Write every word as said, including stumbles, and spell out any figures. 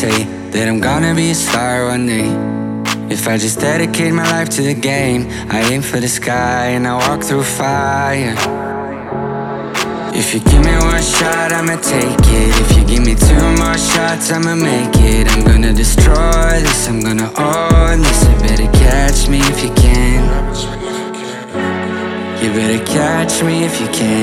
meditate that I'm gonna be a star one day. If I just dedicate my life to the game, I aim for the sky and I walk through fire. If you give me one shot, I'ma take it. If you give me two more shots, I'ma make it. I'm gonna destroy this, I'm gonna own this. You better catch me if you can. You better catch me if you can.